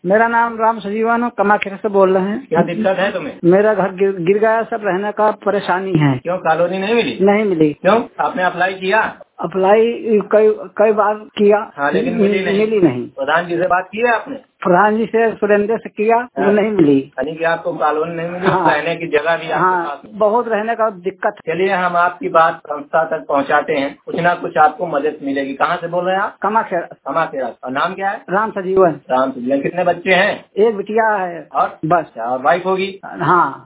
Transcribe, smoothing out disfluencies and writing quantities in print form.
मेरा नाम राम सजीवन, कमाखेर से बोल रहे हैं। क्या दिक्कत है तुम्हें? मेरा घर गिर गया, सब रहने का परेशानी है। क्यों कॉलोनी नहीं मिली? नहीं मिली। क्यों? आपने अप्लाई किया? अप्लाई कई बार किया। हाँ, लेकिन मिली नहीं। प्रधान जी से बात की है आपने? प्रधान जी से, सुरेंद्र से किया। हाँ। वो नहीं मिली। यानी कि आपको कॉलोनी नहीं मिली। हाँ। रहने की जगह भी आपके पास नहीं। बहुत रहने का दिक्कत। चलिए, हम आपकी बात संस्था तक पहुंचाते हैं, कुछ ना कुछ आपको मदद मिलेगी। कहाँ से बोल रहे हैं आप? कमाखेर। और नाम क्या है? राम सजीवन। राम सजीवन। कितने बच्चे हैं? एक बिटिया है। और बस। और वाइफ होगी? हाँ।